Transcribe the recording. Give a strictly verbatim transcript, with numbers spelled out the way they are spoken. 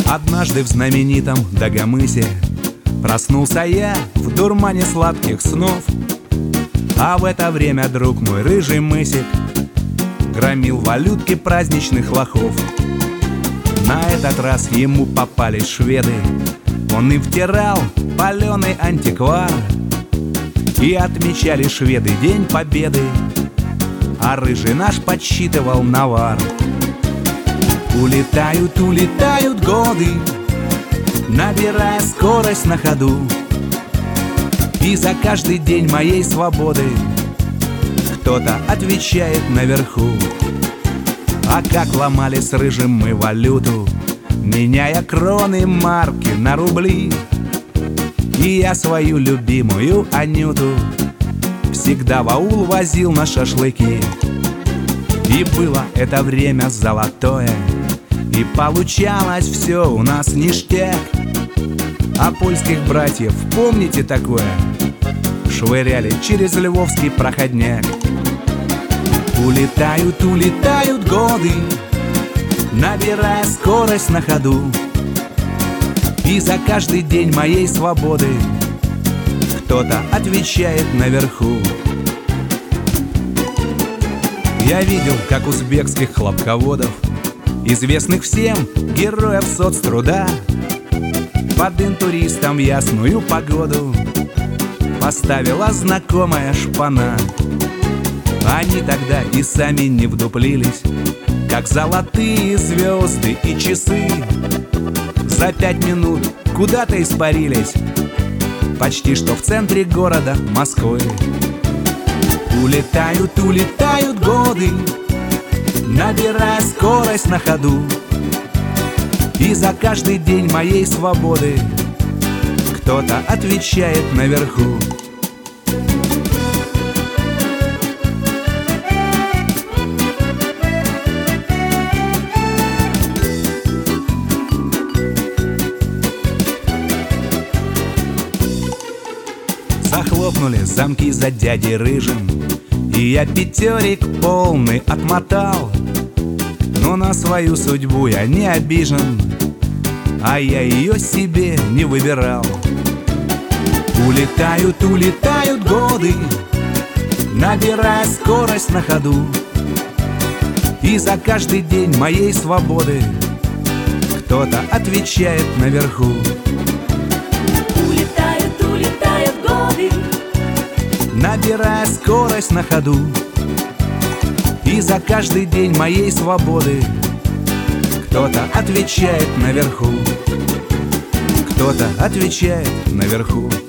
Однажды в знаменитом Дагомысе проснулся я в дурмане сладких снов. А в это время друг мой, рыжий мысик, громил валютки праздничных лохов. На этот раз ему попались шведы. Он им втирал паленый антиквар. И отмечали шведы День Победы, а рыжий наш подсчитывал навар. Улетают, улетают годы, набирая скорость на ходу. И за каждый день моей свободы кто-то отвечает наверху. А как ломали с рыжим мы валюту, меняя кроны, марки на рубли. И я свою любимую Анюту всегда в аул возил на шашлыки. И было это время золотое, и получалось все у нас ништяк. А польских братьев, помните такое? Швыряли через львовский проходняк. Улетают, улетают годы, набирая скорость на ходу. И за каждый день моей свободы кто-то отвечает наверху. Я видел, как узбекских хлопководов, известных всем героев соцтруда, под интуристом в ясную погоду поставила знакомая шпана. Они тогда и сами не вдуплились, как золотые звезды и часы за пять минут куда-то испарились, почти что в центре города Москвы. Улетают, улетают годы, набирая скорость на ходу. И за каждый день моей свободы кто-то отвечает наверху. Захлопнули замки за дядей рыжим, и я пятерик полный отмотал. Но на свою судьбу я не обижен, а я ее себе не выбирал. Улетают, улетают годы, набирая скорость на ходу. И за каждый день моей свободы кто-то отвечает наверху. Улетают, улетают годы, набирая скорость на ходу. И за каждый день моей свободы кто-то отвечает наверху. Кто-то отвечает наверху.